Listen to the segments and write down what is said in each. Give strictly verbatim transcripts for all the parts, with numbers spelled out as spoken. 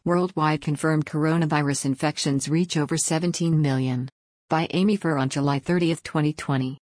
Worldwide confirmed coronavirus infections reach over seventeen million. By Amy Fur on July thirtieth, twenty twenty.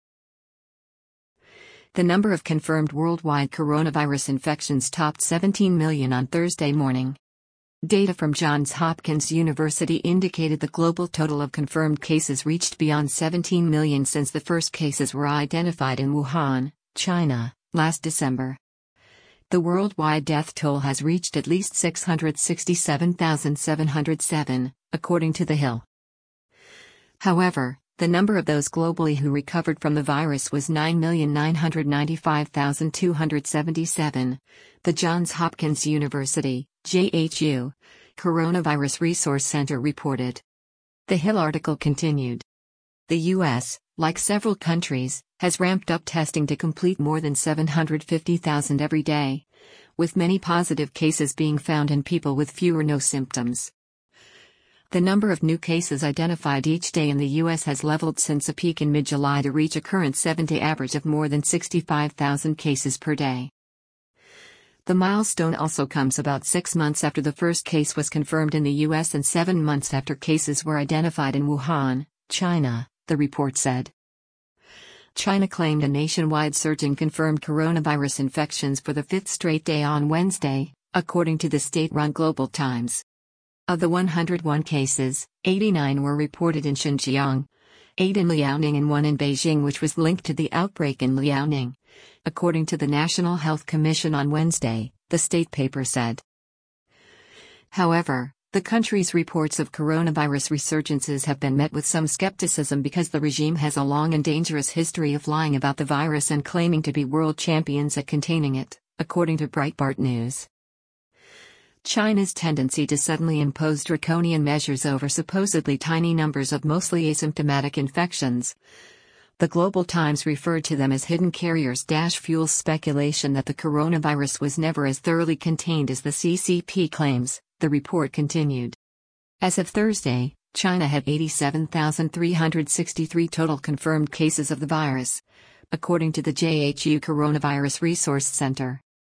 The number of confirmed worldwide coronavirus infections topped seventeen million on Thursday morning. Data from Johns Hopkins University indicated the global total of confirmed cases reached beyond seventeen million since the first cases were identified in Wuhan, China, last December. The worldwide death toll has reached at least six hundred sixty-seven thousand seven hundred seven, according to The Hill. However, the number of those globally who recovered from the virus was nine million nine hundred ninety-five thousand two hundred seventy-seven, the Johns Hopkins University, J H U, Coronavirus Resource Center reported. The Hill article continued. The U S, like several countries, has ramped up testing to complete more than seven hundred fifty thousand every day, with many positive cases being found in people with few or no symptoms. The number of new cases identified each day in the U S has leveled since a peak in mid-July to reach a current seven-day average of more than sixty-five thousand cases per day. The milestone also comes about six months after the first case was confirmed in the U S and seven months after cases were identified in Wuhan, China, the report said. China claimed a nationwide surge in confirmed coronavirus infections for the fifth straight day on Wednesday, according to the state-run Global Times. Of the one hundred one cases, eighty-nine were reported in Xinjiang, eight in Liaoning and one in Beijing, which was linked to the outbreak in Liaoning, according to the National Health Commission on Wednesday, the state paper said. However, the country's reports of coronavirus resurgences have been met with some skepticism because the regime has a long and dangerous history of lying about the virus and claiming to be world champions at containing it, according to Breitbart News. China's tendency to suddenly impose draconian measures over supposedly tiny numbers of mostly asymptomatic infections. The Global Times referred to them as hidden carriers. Fuels speculation that the coronavirus was never as thoroughly contained as the C C P claims, the report continued. As of Thursday, China had eighty-seven thousand three hundred sixty-three total confirmed cases of the virus, according to the J H U Coronavirus Resource Center.